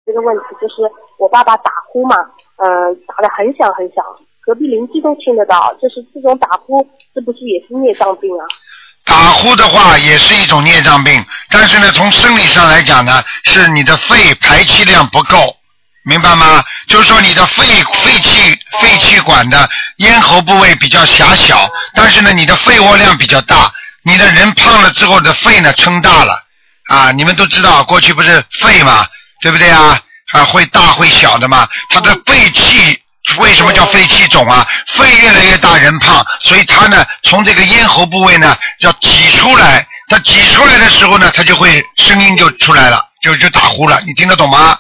这个问题，就是我爸爸打呼嘛，打得很响很响，隔壁邻居都听得到，就是这种打呼是不是也是孽障病啊？ 打呼的话也是一种孽障病，但是呢，从生理上来讲呢，是你的肺排气量不够，明白吗？就是说你的肺气管的咽喉部位比较狭小，但是呢，你的肺活量比较大，你的人胖了之后的肺呢撑大了啊，你们都知道，过去不是肺嘛，对不对啊？会大会小的嘛，它的肺气。为什么叫肺气肿啊？肺越来越大，人胖，所以它呢，从这个咽喉部位呢，要挤出来。它挤出来的时候呢，它就会声音就出来了，就打呼了。你听得懂吗？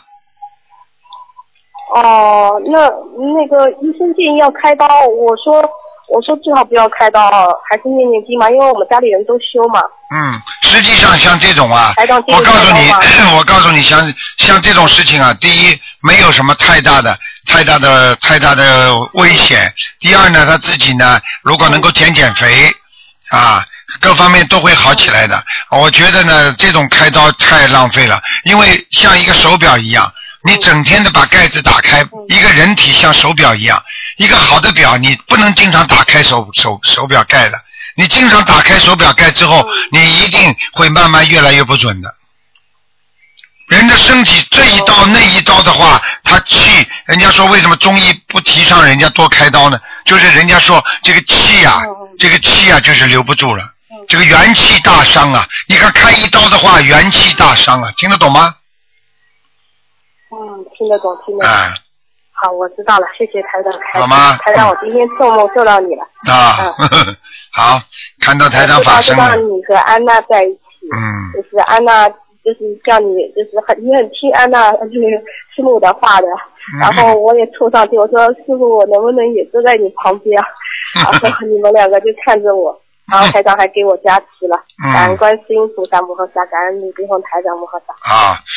哦，那个医生建议要开刀，我说最好不要开刀，还是念念经嘛，因为我们家里人都修嘛。 实际上像这种啊，我告诉你，像这种事情啊，第一没有什么太大的危险，第二呢，他自己呢，如果能够减肥啊，各方面都会好起来的。我觉得呢，这种开刀太浪费了，因为像一个手表一样，你整天的把盖子打开，一个人体像手表一样，一个好的表你不能经常打开手表盖的，你经常打开手表盖之后，你一定会慢慢越来越不准的。人的身体这一刀那一刀的话，他气，人家说为什么中医不提倡人家多开刀呢？就是人家说这个气啊就是留不住了，这个元气大伤啊！你看开一刀的话，元气大伤啊，听得懂吗？ 听得懂。好，我知道了，谢谢台长开。 好吗？ 台长，我今天做梦救到你了。 好，看到台长发生了。 知道你和安娜在一起。就是安娜，就是叫你，就是你很听安娜就是师母的话的。然后我也凑上去，我说师傅，我能不能也坐在你旁边？然后你们两个就看着我。然后台长还给我加持了，感恩观世音菩萨摩诃萨，感恩卢碧红台长摩诃萨。